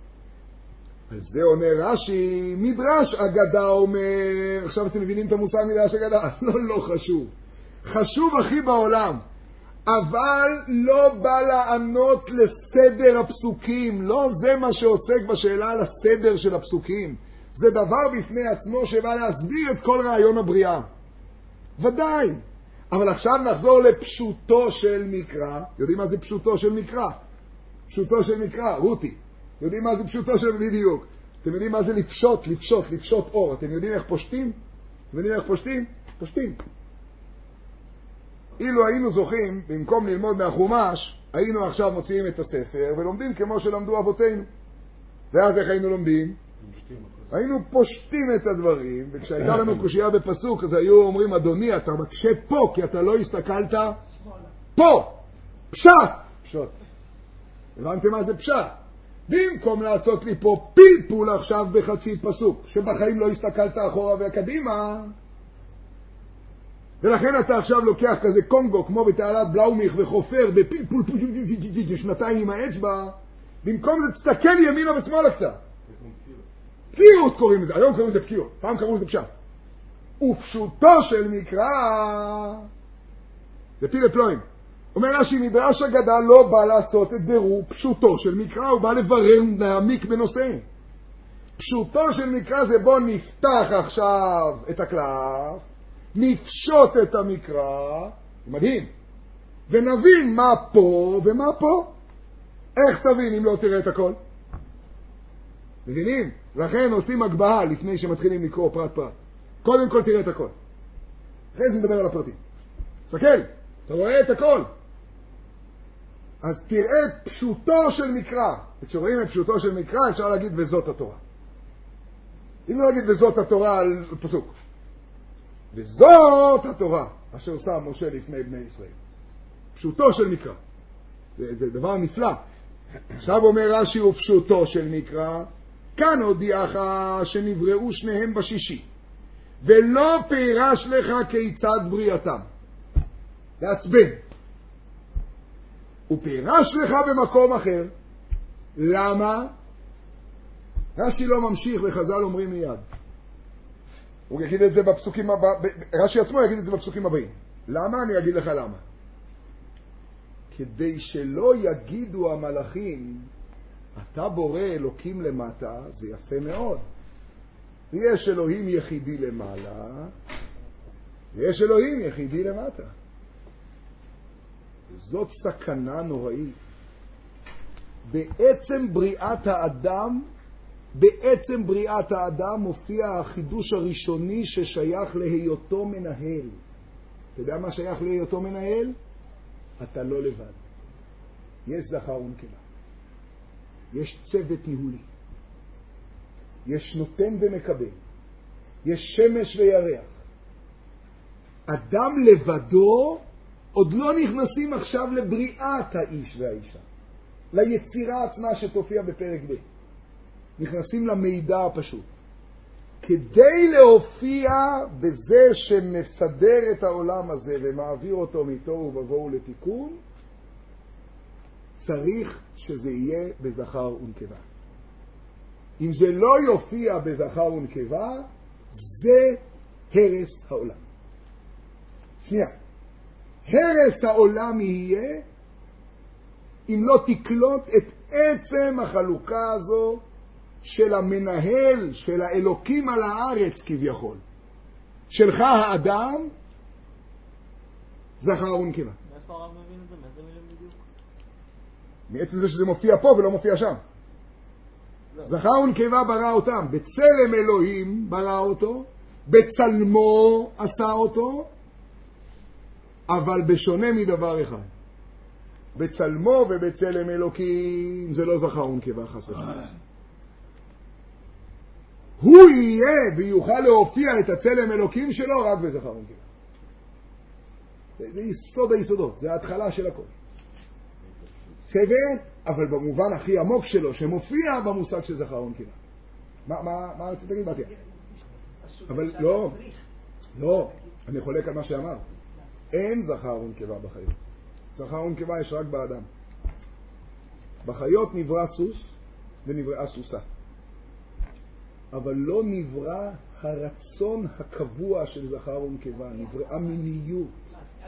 על זה עונה רש"י, מדרש אגדה אומר, עכשיו אתם מבינים את המושג מדרש אגדה? לא חשוב. חשוב הכי בעולם, אבל לא בא לענות לסדר הפסוקים, לא זה מה שעוסק בשאלה על הסדר של הפסוקים. זה דבר בפני עצמו שבא להסביר את כל רעיון הבריאה. ודאי. אבל עכשיו נחזור לפשוטו של מקרא. יודעים מה זה פשוטו של מקרא? פשוטו של מקרא, רותי. יודעים מה זה פשוטו של בדיוק? אתם יודעים מה זה לפשוט אור? אתם יודעים איך פושטים? אתם יודעים איך פושטים? פושטים. אילו היינו זוכים, במקום ללמוד מהחומש, היינו עכשיו מוציאים את הספר ולומדים כמו שלמדו אבותינו. ואז איך היינו לומדים? היינו פושטים את הדברים, וכשהייתה לנו קושייה בפסוק, אז היו אומרים, אדוני, אתה מקשה פה, כי אתה לא הסתכלת פה. פשט. הבנתם מה זה פשט? במקום לעשות לי פה פלפול עכשיו בחצי פסוק, שבחיים לא הסתכלת אחורה וקדימה, ולכן אתה עכשיו לוקח כזה קונגו, כמו בתעלת בלאומיך וחופר, בפלפול שנתיים עם האצבע, במקום זה תסתכל ימינה ושמאלה קצת. פקיעות קוראים לזה, היום קוראים לזה פקיעות, פעם קראו לזה פשט. ופשוטו של מקרא, זה פיל פלואים. אומר רש"י, מדרש אגדה לא בא לעשות את בירור פשוטו של מקרא, הוא בא לברר להעמיק בנושא. פשוטו של מקרא זה בוא נפתח עכשיו את הקלף, נפשוט את המקרא, מדהים, ונבין מה פה ומה פה. איך תבין אם לא תראה את הכל? מבינים? לכן עושים הגבהה לפני שמתחילים לקרוא פרט פרט. קודם כל תראה את הכל. אחרי זה נדבר על הפרטים. תסתכל, אתה רואה את הכל. אז תראה את פשוטו של מקרא. וכשרואים את פשוטו של מקרא אפשר להגיד וזאת התורה. אם לא להגיד וזאת התורה על פסוק. וזאת התורה אשר שם משה לפני בני ישראל. פשוטו של מקרא. זה דבר נפלא. עכשיו אומר רש"י ופשוטו של מקרא, כאן הודיעך שנבראו שניהם בשישי, ולא פירש לך כיצד בריאתם. לעצבן. הוא פירש לך במקום אחר. למה? רש"י לא ממשיך וחז"ל אומרים מיד. הוא יגיד את זה בפסוקים הבאים, רש"י עצמו יגיד את זה בפסוקים הבאים. למה? אני אגיד לך למה. כדי שלא יגידו המלאכים, אתה בורא אלוקים למטה, זה יפה מאוד. יש אלוהים יחידי למעלה, ויש אלוהים יחידי למטה. זאת סכנה נוראית. בעצם בריאת האדם מופיע החידוש הראשוני ששייך להיותו מנהל. אתה יודע מה שייך להיותו מנהל? אתה לא לבד. יש זכר ונקבה. יש צוות ניהולי. יש נותן ומקבל. יש שמש וירח. אדם לבדו עוד לא נכנסים עכשיו לבריאת האיש והאישה. ליצירה עצמה שתופיע בפרק ב'. נכנסים למידע הפשוט. כדי להופיע בזה שמסדר את העולם הזה ומעביר אותו מתוהו ובוהו לתיקון, צריך שזה יהיה בזכר ונקבה. אם זה לא יופיע בזכר ונקבה, זה הרס העולם. שנייה. הרס העולם יהיה אם לא תקלוט את עצם החלוקה הזו של המנהל, של האלוקים על הארץ כביכול. שלך האדם, זכר ונקבה. מאיפה הרב מבין את זה? מאיזה מילים בדיוק? מעצם זה שזה מופיע פה ולא מופיע שם. זכר ונקבה ברא אותם. בצלם אלוהים ברא אותו, בצלמו עשה אותו, אבל בשונה מדבר אחד. בצלמו ובצלם אלוקים זה לא זכר ונקבה חס ושלום. הוא יהיה ויוכל להופיע את הצלם אלוקים שלו רק בזכר ונקבה. זה יסוד היסודות, זה ההתחלה של הכל. צוות, אבל במובן הכי עמוק שלו, שמופיע במושג של זכר ונקבה. מה רצית להגיד, בתיה? אבל לא, אני חולק על מה שאמר. אין זכר ונקבה בחיות. זכר ונקבה יש רק באדם. בחיות נברא סוס ונבראה סוסה. אבל לא נברא הרצון הקבוע של זכר ונקבה, נבראה מיניות.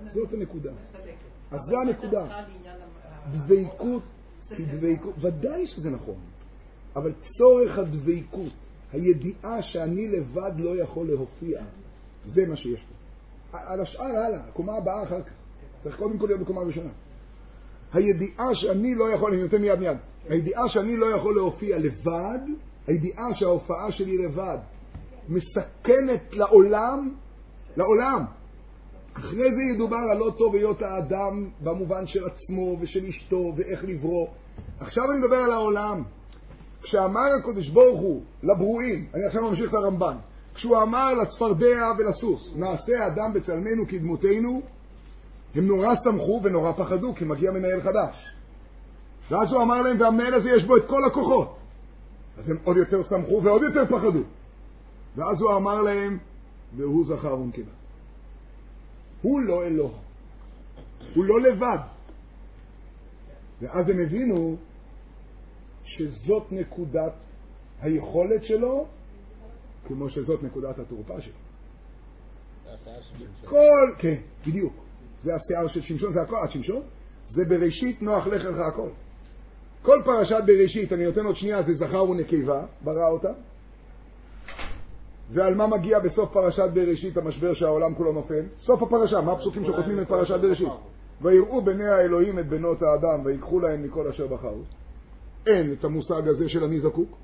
זאת הנקודה. אז זה הנקודה. דבקות, דבקות, ודאי שזה נכון. אבל צורך הדבקות, הידיעה שאני לבד לא יכול להופיע, זה מה שיש פה. על השאר הלאה, הקומה הבאה אחר כך. צריך קודם כל להיות בקומה ראשונה. הידיעה שאני לא יכול, אני נותן מיד, הידיעה שאני לא יכול להופיע לבד, הידיעה שההופעה שלי לבד מסכנת לעולם. אחרי זה ידובר על לא טוב היות האדם במובן של עצמו ושל אשתו ואיך לברוא. עכשיו אני מדבר על העולם. כשאמר הקדוש ברוך הוא לברואים, אני עכשיו ממשיך את הרמב"ן, כשהוא אמר לצפרדע ולסוס, נעשה אדם בצלמנו כדמותנו, הם נורא שמחו ונורא פחדו, כי מגיע מנהל חדש. ואז הוא אמר להם, והמנהל הזה יש בו את כל הכוחות. אז הם עוד יותר שמחו ועוד יותר פחדו. ואז הוא אמר להם, והוא זכר ונקבה. הוא לא אלוה. הוא לא לבד. ואז הם הבינו שזאת נקודת היכולת שלו, כמו שזאת נקודת התורפה שלו. כן, בדיוק. זה השיער של שמשון, זה הכל, שמשון. זה בראשית נוח לך לך הכל. כל פרשת בראשית, אני נותן עוד שנייה, זה זכר ונקבה, ברא אותה. ועל מה מגיע בסוף פרשת בראשית המשבר שהעולם כולו נופל? סוף הפרשה, מה הפסוקים שחותמים את פרשת בראשית? ויראו בני האלוהים את בנות האדם ויקחו להם מכל אשר בחרו. אין את המושג הזה של אני זקוק.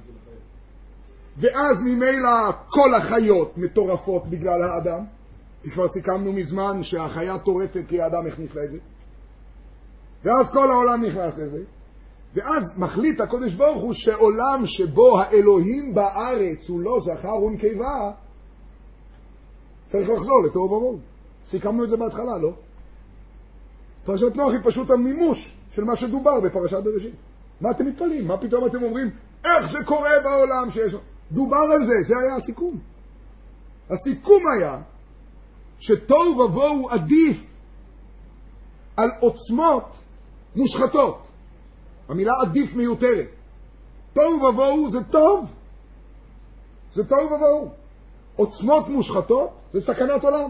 ואז ממילא כל החיות מטורפות בגלל האדם. כי כבר סיכמנו מזמן שהחיה טורפת כי האדם הכניס לה את זה. ואז כל העולם נכנס לזה. ואז מחליט הקדוש ברוך הוא שעולם שבו האלוהים בארץ הוא לא זכר ונקבה, צריך לחזור לתוהו ובוהו. סיכמנו את זה בהתחלה, לא? פרשת נוח היא פשוט המימוש של מה שדובר בפרשת בראשית. מה אתם מתפלאים? מה פתאום אתם אומרים איך זה קורה בעולם שיש... דובר על זה, זה היה הסיכום. הסיכום היה שתוהו ובוהו עדיף על עוצמות מושחתות. המילה עדיף מיותרת. תוהו ובוהו זה טוב. זה תוהו ובוהו. עוצמות מושחתות זה סכנת עולם.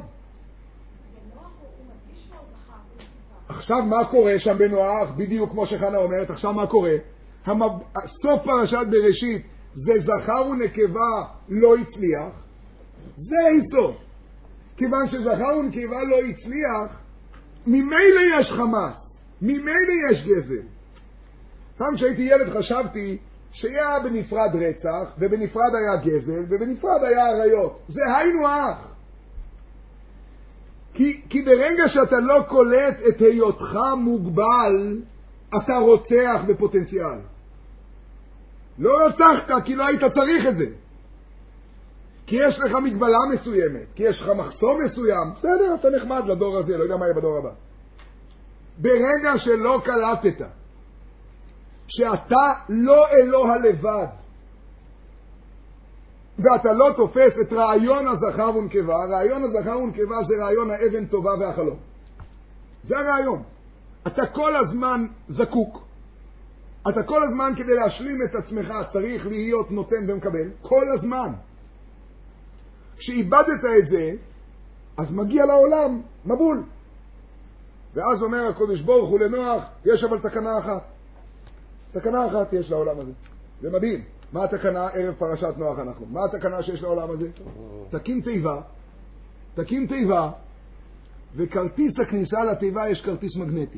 עכשיו מה קורה שם בנוח? בדיוק כמו שחנה אומרת, עכשיו מה קורה? סוף פרשת בראשית זה זכר ונקבה לא הצליח. זה היסוד. כיוון שזכר ונקבה לא הצליח, ממילא יש חמאס, ממילא יש גזל. פעם כשהייתי ילד חשבתי שהיה בנפרד רצח, ובנפרד היה גזל, ובנפרד היה עריות. זה היינו אח. כי ברגע שאתה לא קולט את היותך מוגבל, אתה רוצח בפוטנציאל. לא רצחת כי לא היית צריך את זה. כי יש לך מגבלה מסוימת, כי יש לך מחסום מסוים. בסדר, אתה נחמד לדור הזה, לא יודע מה יהיה בדור הבא. ברגע שלא קלטת שאתה לא אלוה לבד, ואתה לא תופס את רעיון הזכר ונקבה, רעיון הזכר ונקבה זה רעיון האבן טובה והחלום. זה הרעיון. אתה כל הזמן זקוק. אתה כל הזמן כדי להשלים את עצמך צריך להיות נותן ומקבל. כל הזמן. כשאיבדת את זה, אז מגיע לעולם מבול. ואז אומר הקדוש ברוך הוא לנוח, יש אבל תקנה אחת. תקנה אחת יש לעולם הזה. זה מדהים. מה התקנה? ערב פרשת נוח אנחנו. מה התקנה שיש לעולם הזה? תקים תיבה, וכרטיס הכניסה לתיבה יש כרטיס מגנטי.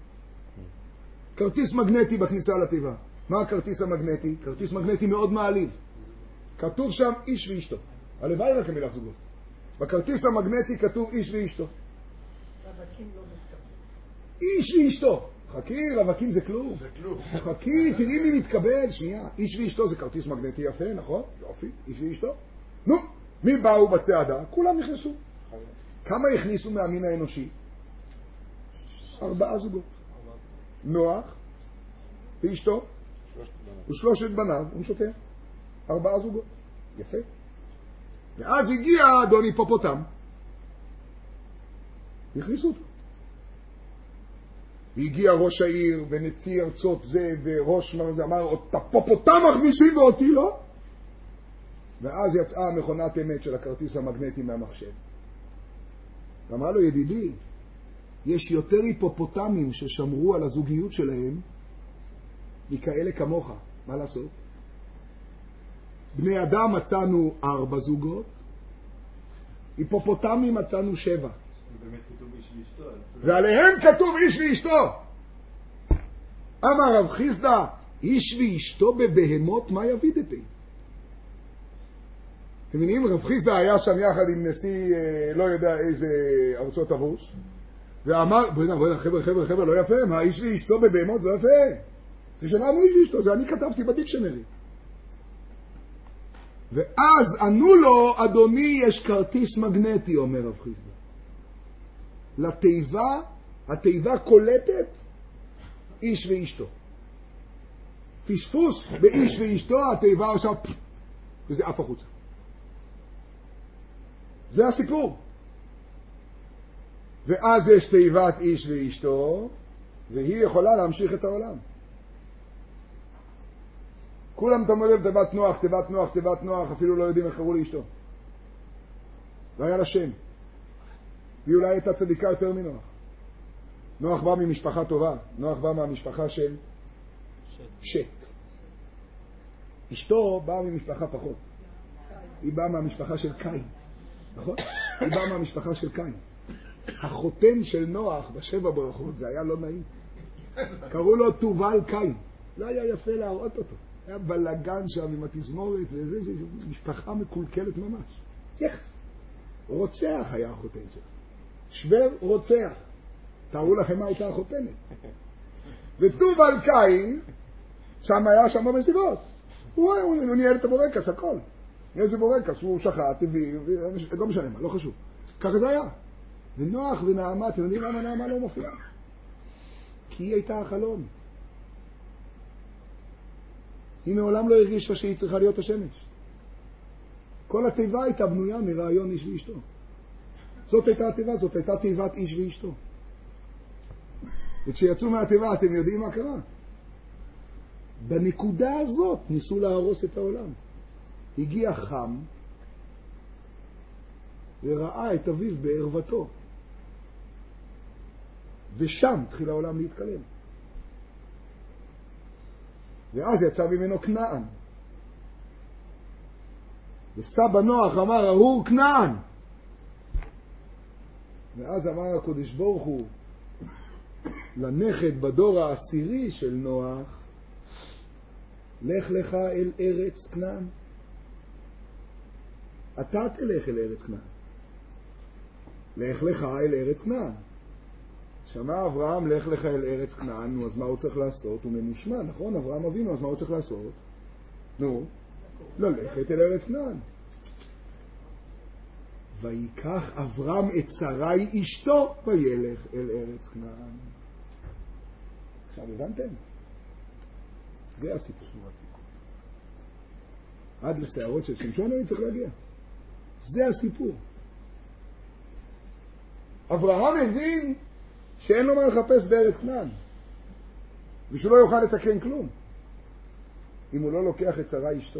כרטיס מגנטי בכניסה לתיבה. מה הכרטיס המגנטי? כרטיס מגנטי מאוד מעליב. כתוב שם איש ואשתו. הלוואי רק המילה זוגות. בכרטיס המגנטי כתוב איש ואשתו. רווקים לא מתקבל. איש ואשתו. חכי, רווקים זה כלום. חכי, תראי מי מתקבל. שנייה, איש ואשתו זה כרטיס מגנטי יפה, נכון? יופי, איש ואשתו. נו, מי באו בצעדה? כולם נכנסו. כמה הכניסו מהמין האנושי? 4 זוגות. נוח ואשתו ושלושת בניו ומשותיהם. 4 זוגות. יפה. ואז הגיע אדון היפופוטם. הכניסו אותו. והגיע ראש העיר ונציא ארצות זה וראש אמר, היפופוטם מכניסים ואותי לא? ואז יצאה מכונת אמת של הכרטיס המגנטי מהמחשב. ואמר לו, ידידי, יש יותר היפופוטמים ששמרו על הזוגיות שלהם מכאלה כמוך. מה לעשות? בני אדם מצאנו 4 זוגות, היפופוטמים מצאנו 7. באמת כתוב איש ואשתו. ועליהם כתוב איש ואשתו. אמר רב חיסדא, איש ואשתו בבהמות מה יבידתי? אתם מבינים? רב חיסדא היה שם יחד עם נשיא לא יודע איזה ארצות הרוס, ואמר, בואי חבר'ה, לא יפה, מה איש ואשתו בבהמות זה יפה. זה שלנו איש ואשתו, זה אני כתבתי בדיקשנרי. ואז ענו לו, אדוני, יש כרטיס מגנטי, אומר רב חיסדא. לתיבה, התיבה קולטת איש ואשתו. פספוס באיש ואשתו, התיבה עושה וזה אף החוצה. זה הסיפור. ואז יש תיבת איש ואשתו, והיא יכולה להמשיך את העולם. כולם תמודד תיבת נוח, אפילו לא יודעים איך קראו לאשתו. לא היה לה שם. והיא אולי הייתה צדיקה יותר מנוח. נוח בא ממשפחה טובה, נוח בא מהמשפחה של שט. אשתו באה ממשפחה פחות. היא באה מהמשפחה של קין. נכון? היא באה מהמשפחה של קין. החותן של נוח בשבע ברכות, זה היה לא נעים. קראו לו תובל קין. לא היה יפה להראות אותו. היה בלגן שם עם התזמורת, וזה משפחה מקולקלת ממש. יחס. רוצח היה החותן שלו. שבר רוצח. תראו לכם מה הייתה החותנת. וטובל קין, שם היה שם במסיבות. הוא ניהל את הבורקס, הכל. איזה בורקס, הוא שחט, הביא, לא משנה מה, לא חשוב. ככה זה היה. ונוח ונעמה, אתם יודעים למה נעמה לא מופיעה? כי היא הייתה החלום. היא מעולם לא הרגישה שהיא צריכה להיות השמש. כל התיבה הייתה בנויה מרעיון איש ואשתו. זאת הייתה התיבה, זאת הייתה תיבת איש ואשתו. וכשיצאו מהתיבה, אתם יודעים מה קרה? בנקודה הזאת ניסו להרוס את העולם. הגיע חם וראה את אביו בערוותו. ושם התחיל העולם להתקלם. ואז יצא ממנו כנען. וסבא נוח אמר, ארור כנען. ואז אמר הקדוש ברוך הוא לנכד בדור העשירי של נוח, לך לך אל ארץ כנען. אתה תלך אל ארץ כנען. לך לך אל ארץ כנען. שמע אברהם, לך לך אל ארץ כנען, נו, אז מה הוא צריך לעשות? הוא ממושמע, נכון? אברהם אבינו, אז מה הוא צריך לעשות? נו, ללכת אל ארץ כנען. ויקח אברהם את שרי אשתו וילך אל ארץ כנען. עכשיו הבנתם? זה הסיפור. עד לסתיארות של שמשון אני צריך להגיע. זה הסיפור. אברהם הבין שאין לו מה לחפש בארץ כנען, ושהוא לא יוכל לתקן כלום אם הוא לא לוקח את שרי אשתו.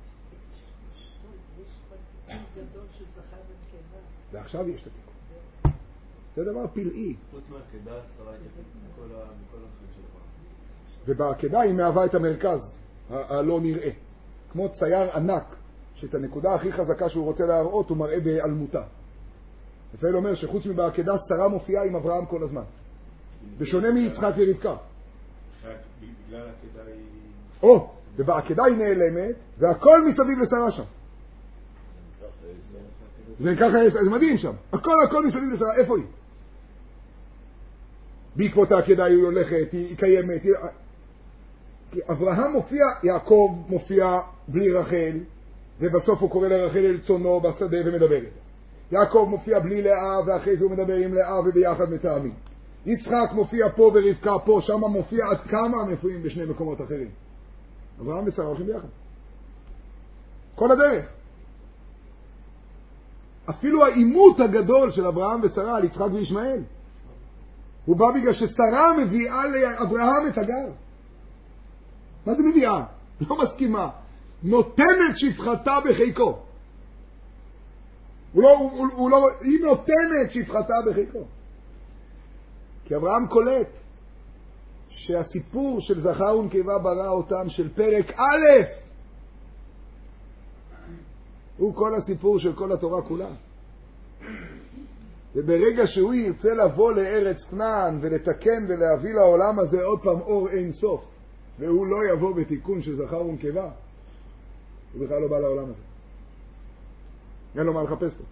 ועכשיו יש את התיקון. זה דבר פלאי. חוץ מהעקדה, שרה מכל החיים של אברהם. ובעקדה היא מהווה את המרכז הלא נראה. כמו צייר ענק, שאת הנקודה הכי חזקה שהוא רוצה להראות הוא מראה בעלמותה. רפאל אומר שחוץ מבעקדה שרה מופיעה עם אברהם כל הזמן. בשונה מיצחק ורבקה. בגלל העקדה היא... ובעקדה היא נעלמת, והכל מסביב לשרה שם. זה ככה, זה מדהים שם. הכל מסביב לשרה. איפה היא? בעקבות העקדה היא הולכת, היא קיימת. כי אברהם מופיע, יעקב מופיע בלי רחל, ובסוף הוא קורא לרחל אל צונו בשדה ומדבר איתה. יעקב מופיע בלי לאה, ואחרי זה הוא מדבר עם לאה וביחד מתאמים. יצחק מופיע פה ורבקה פה, שם מופיע עד כמה מופיעים בשני מקומות אחרים. אברהם ושרה הולכים ביחד. כל הדרך. אפילו העימות הגדול של אברהם ושרה על יצחק וישמעאל, הוא בא בגלל ששרה מביאה לאברהם את הגר. מה זה מביאה? לא מסכימה. נותנת שפחתה בחיקו. היא נותנת שפחתה בחיקו. כי אברהם קולט שהסיפור של זכר ונקבה ברא אותם של פרק א' הוא כל הסיפור של כל התורה כולה. וברגע שהוא ירצה לבוא לארץ כנען ולתקן ולהביא לעולם הזה עוד פעם אור אין סוף, והוא לא יבוא בתיקון של זכר ונקבה, הוא בכלל לא בא לעולם הזה. אין לו מה לחפש פה.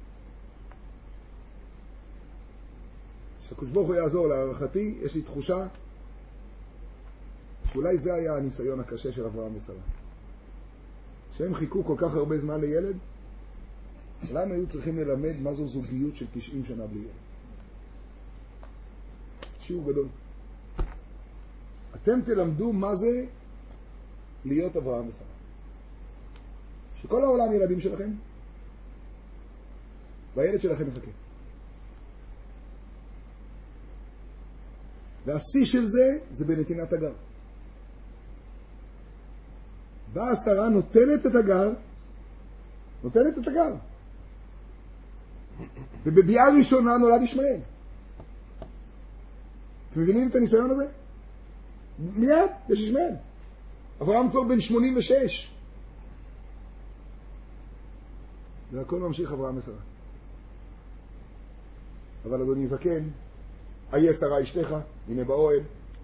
שהקדוש ברוך הוא יעזור. להערכתי, יש לי תחושה שאולי זה היה הניסיון הקשה של אברהם ושרה. שהם חיכו כל כך הרבה זמן לילד, אולי הם היו צריכים ללמד מה זו זוגיות של 90 שנה בלי ילד. שיעור גדול. אתם תלמדו מה זה להיות אברהם ושרה. שכל העולם ילדים שלכם, והילד שלכם מחכה. והשיא של זה בנתינת הגר. באה שרה נותנת את הגר, ובביאה ראשונה נולד ישמעאל. אתם מבינים את הניסיון הזה? מיד יש ישמעאל. אברהם כבר בן 86. והכל ממשיך אברהם ושרה. אבל אדוני זקן, איה שרה אשתך, הנה באוהל.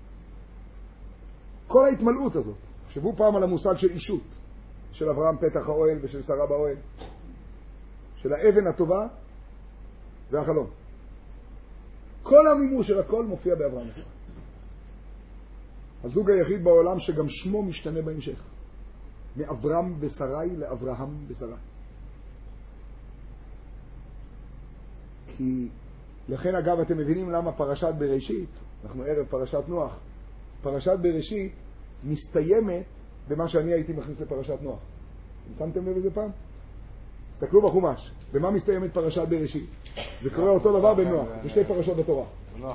כל ההתמלאות הזאת, חשבו פעם על המושג של אישות, של אברהם פתח האוהל ושל שרה באוהל, של האבן הטובה והחלום. כל המימוש של הכל מופיע באברהם ושרה. הזוג היחיד בעולם שגם שמו משתנה בהמשך, מאברהם ושרי לאברהם ושרה. כי לכן אגב אתם מבינים למה פרשת בראשית, אנחנו ערב פרשת נוח, פרשת בראשית מסתיימת במה שאני הייתי מכניס לפרשת נוח. שמתם לב איזה פעם? תסתכלו בחומש, במה מסתיימת פרשת בראשית? זה קורה אותו דבר בנוח, זה שתי פרשות בתורה.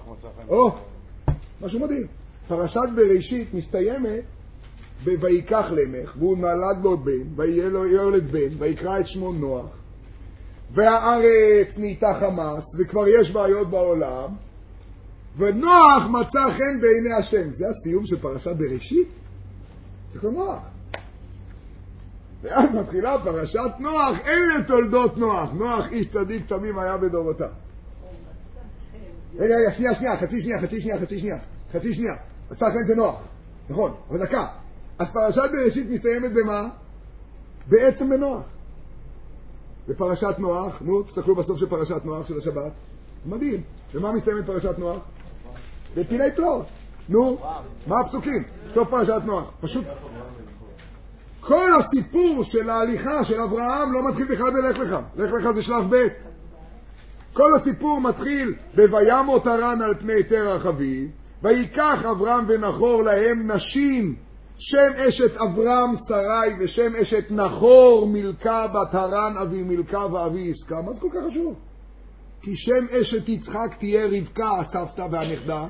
משהו מדהים. פרשת בראשית מסתיימת בויקח למך, והוא נולד לו בן, ויהיה לו ילד בן, ויקרא את שמו נוח, והארץ נהייתה חמאס, וכבר יש בעיות בעולם, ונוח מצא חן בעיני השם. זה הסיום של פרשת בראשית? זה כמו נוח. ואז מתחילה פרשת נוח, אלה תולדות נוח. נוח איש צדיק תמים היה בדורותיו. רגע, שנייה, חצי שנייה. מצא חן זה נוח. נכון, אבל דקה. אז פרשת בראשית מסתיימת במה? בעצם בנוח. בפרשת נוח, תסתכלו בסוף של פרשת נוח של השבת. מדהים. ומה מסתיימת פרשת נוח? בפיני פלאות. מה הפסוקים? סוף פרשת נוח. פשוט כל הסיפור של ההליכה של אברהם לא מתחיל בכלל בלך לך. לך לך זה שלב ב'. כל הסיפור מתחיל בוימות הרן על פני תרח אביו, ויקח אברהם ונחור להם נשים, שם אשת אברהם שרי ושם אשת נחור מילכה בת הרן אבי מילכה ואבי עסקה. מה זה כל כך חשוב? כי שם אשת יצחק תהיה רבקה הסבתא והנכדה,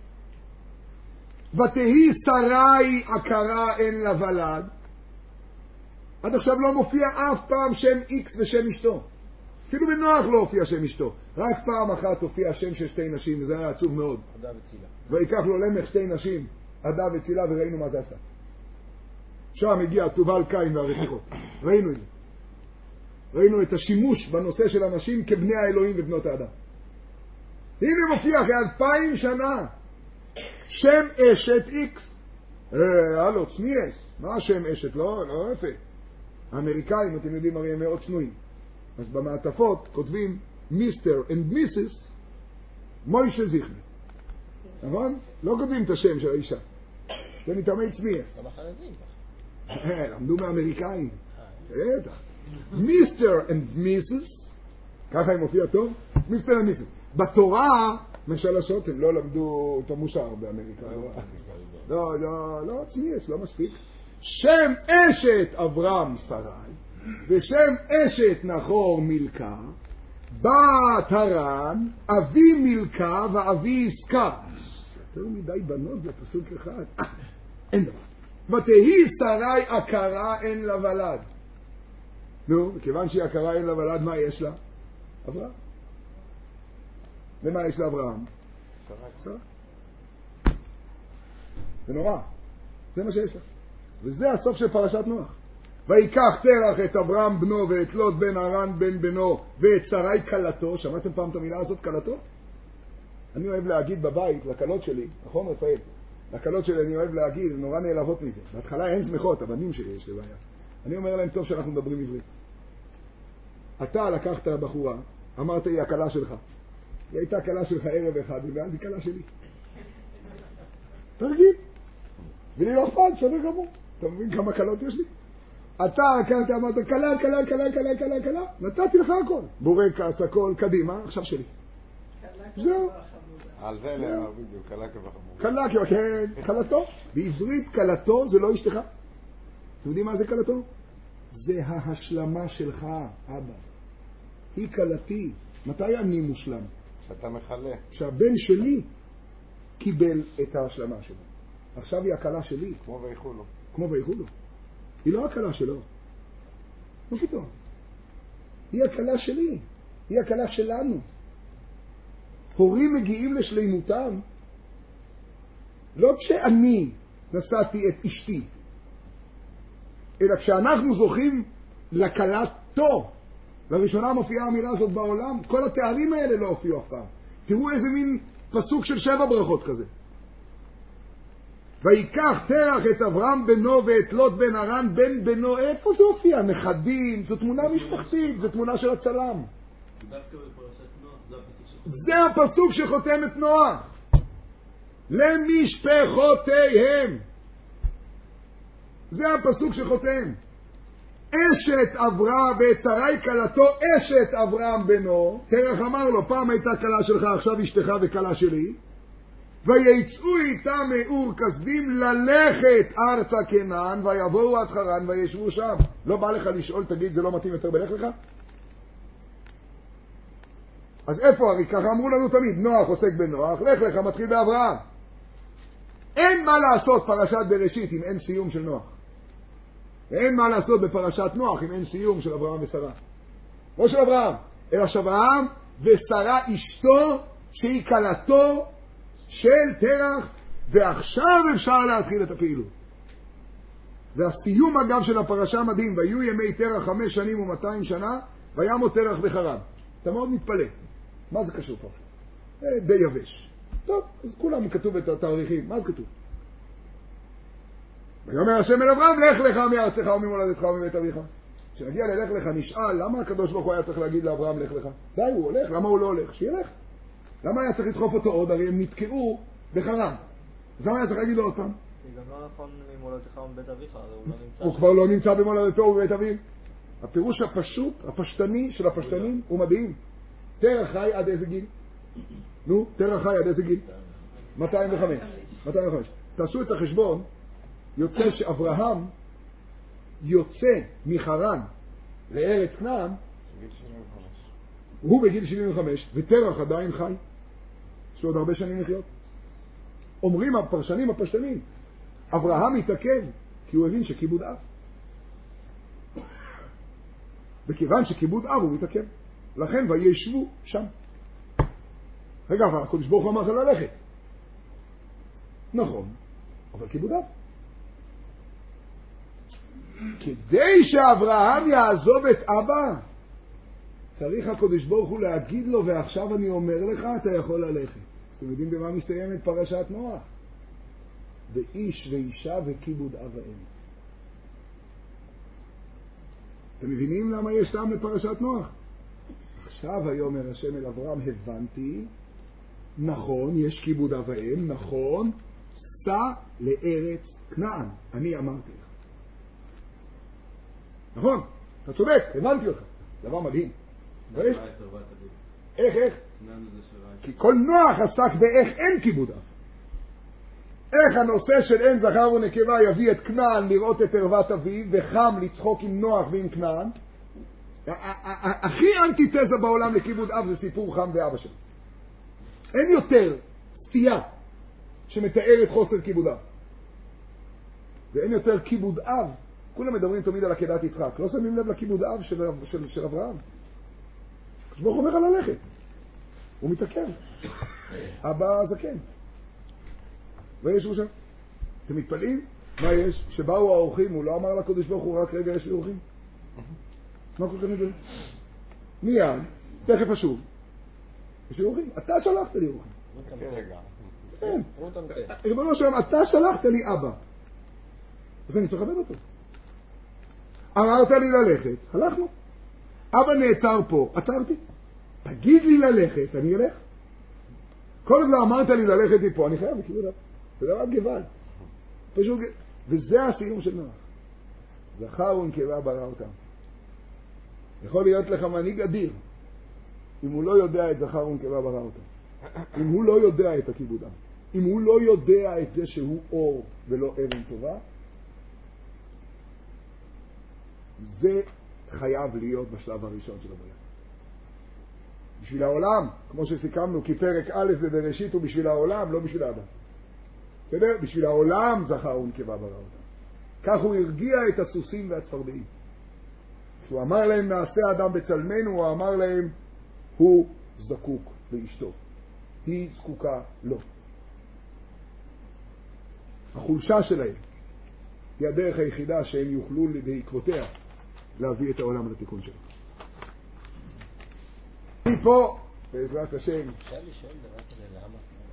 ותהי שרי עקרה אין לה ולד. עד עכשיו לא מופיע אף פעם שם איקס ושם אשתו. אפילו בנוח לא הופיע שם אשתו. רק פעם אחת הופיע שם של שתי נשים, וזה היה עצוב מאוד. עדה וצילה. ויקח לו למך שתי נשים, עדה וצילה, וראינו מה זה עשה. שם הגיע תובל קין והרציחות. ראינו את זה. ראינו את השימוש בנושא של אנשים כבני האלוהים ובנות האדם. הנה מופיע אחרי 2000 שנה שם אשת איקס. הלו, צניאס. מה השם אשת? לא יפה. האמריקאים, אתם יודעים, הרי הם מאוד צנועים. אז במעטפות כותבים מיסטר and מיסיס מוישה זיכרי. נכון? לא כותבים את השם של האישה. זה מטעמי צניאס. לא בחרדים. למדו מאמריקאים. בטח. מיסטר and מיסיס, ככה הם מופיע טוב? מיסטר and מיסיס. בתורה, משלשות, הם לא למדו את המוסר באמריקה. לא, צניאס, לא מספיק. שם אשת אברהם שרי, ושם אשת נחור מילכה, בת הרן, אבי מילכה ואבי עסקה. יותר מדי בנות בפסוק אחד. אין דבר. ותהי שרי עקרה אין לה ולד. כיוון שהיא עקרה אין לה ולד, מה יש לה? אברהם. ומה יש לאברהם? שרה. זה נורא. זה מה שיש לך. וזה הסוף של פרשת נוח. ויקח תרח את אברהם בנו ואת לוט בן הרן בן בנו ואת שרי כלתו. שמעתם פעם את המילה הזאת, כלתו? אני אוהב להגיד בבית לקלות שלי, נכון רפאל? לקלות שלי אני אוהב להגיד, נורא נעלבות מזה. בהתחלה אין שמחות, הבנים שלי יש לי בעיה. אני אומר להם, טוב שאנחנו מדברים עברית. אתה לקחת בחורה, אמרת היא הקלה שלך. היא הייתה הקלה שלך ערב אחד, ואז היא קלה שלי. תרגיל. ולי לא אכפת, בסדר גמור. אתה מבין כמה קלות יש לי? אתה לקחת, אמרת קלה, קלה, קלה, קלה, קלה, קלה, נתתי לך הכל. בורקס, הכל, קדימה, עכשיו שלי. זהו. על זה למה בדיוק, קלה כבחמור. קלה כבחמור, כן, קלתו. בעברית קלתו זה לא אשתך. אתם יודעים מה זה קלתו? זה ההשלמה שלך, אבא. היא קלתי. מתי אני מושלם? שאתה מחלה. שהבן שלי קיבל את ההשלמה שלו. עכשיו היא הקלה שלי. כמו ויחולו. כמו ויחולו. היא לא הקלה שלו. לא פתאום. היא הקלה שלי. היא הקלה שלנו. הורים מגיעים לשלימותם לא כשאני נשאתי את אשתי, אלא כשאנחנו זוכים לקלתו. לראשונה מופיעה המילה הזאת בעולם. כל התארים האלה לא הופיעו אף פעם. תראו איזה מין פסוק של 7 ברכות כזה. ויקח תרח את אברהם בנו ואת לוט בן הרן בן בנו. איפה זה הופיע? נכדים. זו תמונה משפחתית, זו תמונה של הצלם. דווקא בפרשת נוח זה הפסוק שחותם את נוח. למשפחותיהם. זה הפסוק שחותם. אשת אברהם ואת שרי כלתו אשת אברהם בנו. תרח אמר לו, פעם הייתה כלה שלך, עכשיו אשתך וכלה שלי. ויצאו איתה מאור כסדים ללכת ארצה כנען, ויבואו עד חרן וישבו שם. לא בא לך לשאול, תגיד, זה לא מתאים יותר בלך לך? אז איפה הרי? ככה אמרו לנו תמיד, נוח עוסק בנוח, לך לך מתחיל באברהם. אין מה לעשות פרשת בראשית אם אין סיום של נוח. ואין מה לעשות בפרשת נוח אם אין סיום של אברהם ושרה. לא של אברהם, אלא של אברהם ושרה אשתו שהיא כלתו של תרח, ועכשיו אפשר להתחיל את הפעילות. והסיום אגב של הפרשה מדהים, ויהיו ימי תרח 5 שנים ו200 שנה, וימות תרח בחרן. אתה מאוד מתפלא. מה זה קשור פה? די יבש. טוב, אז כולם כתוב את התאריכים. מה זה כתוב? ויאמר השם אל אברהם, לך לך מארצך וממולדתך ומבית אביך. כשנגיע ללך לך נשאל, למה הקדוש ברוך הוא היה צריך להגיד לאברהם לך לך? די, הוא הולך, למה הוא לא הולך? שילך. למה היה צריך לדחוף אותו עוד? הרי הם נתקעו בחרן. אז למה היה צריך להגיד לו עוד פעם? זה גם לא נכון ממולדתך ומבית אביך, הרי הוא לא נמצא. הוא כבר לא נמצא במולדתו ובבית אביו. הפירוש הפשוט, הפשטני של הפשטנים הוא מדהים. תרח חי עד איזה גיל? נו, תרח חי עד איזה גיל? 205. 205. תעשו את החשבון, יוצא שאברהם יוצא מחרן לארץ כנען, הוא בגיל 75, ותרח עדיין חי. יש לו עוד הרבה שנים לחיות. אומרים הפרשנים הפשטנים, אברהם התעכב כי הוא הבין שכיבוד אב. וכיוון שכיבוד אב הוא מתעכב. לכן וישבו שם. רגע, אבל הקדוש ברוך הוא אמר לך ללכת. נכון, אבל כיבוד אב. כדי שאברהם יעזוב את אבא, צריך הקדוש ברוך הוא להגיד לו, ועכשיו אני אומר לך, אתה יכול ללכת. אתם יודעים במה מסתיימת פרשת נוח? באיש ואישה וכיבוד אב ואם. אתם מבינים למה יש טעם לפרשת נוח? עכשיו ויאמר השם אל אברהם, הבנתי, נכון, יש כיבוד אב ואם, נכון, סע לארץ כנען, אני אמרתי לך. נכון, אתה צודק, הבנתי אותך. דבר מדהים. איך? כי כל נוח עסק באיך אין כיבוד אב. איך הנושא של אין זכר ונקבה יביא את כנען לראות את ערוות אביו, וחם לצחוק עם נוח ועם כנען. הכי אנטיתזה בעולם לכיבוד אב זה סיפור חם ואבא שלו. אין יותר סטייה שמתאר את חוסר כיבוד אב. ואין יותר כיבוד אב. כולם מדברים תמיד על עקדת יצחק. לא שמים לב לכיבוד אב של אברהם. ברוך אומר לך ללכת. הוא מתעכב. אבא זקן. וישבו שם. אתם מתפלאים? מה יש? שבאו האורחים, הוא לא אמר לקדוש ברוך הוא רק רגע יש לי אורחים? מה כל כך נדבר? מיד, תכף אשוב. יש לי אורחים? אתה שלחת לי אורחים. רגע. כן. ריבונו של עולם, אתה שלחת לי אבא. אז אני צריך לכבד אותו. אמרת לי ללכת, הלכנו. אבא נעצר פה, עצרתי. תגיד לי ללכת, אני אלך. כל עוד לא אמרת לי ללכת מפה, אני חייב לכיוון אבא. זה דבר גבל. פשוט, וזה הסיום של נוח. זכר ונקבה ברא אותם. יכול להיות לך מנהיג אדיר, אם הוא לא יודע את זכר ונקבה ברא אותם. אם הוא לא יודע את הכיבודם. אם הוא לא יודע את זה שהוא אור ולא אבן טובה, זה חייב להיות בשלב הראשון של הבריאה. בשביל העולם, כמו שסיכמנו, כי פרק א' בבראשית הוא בשביל העולם, לא בשביל האדם. בסדר? בשביל העולם זכר ונקבה ברא אותם. כך הוא הרגיע את הסוסים והצפרדעים. כשהוא אמר להם נעשה אדם בצלמנו, הוא אמר להם הוא זקוק לאשתו. היא זקוקה לו. החולשה שלהם היא הדרך היחידה שהם יוכלו בעקבותיה להביא את העולם לתיקון שלו. אני פה, בעזרת השם. אפשר לשאול דבר כזה, למה?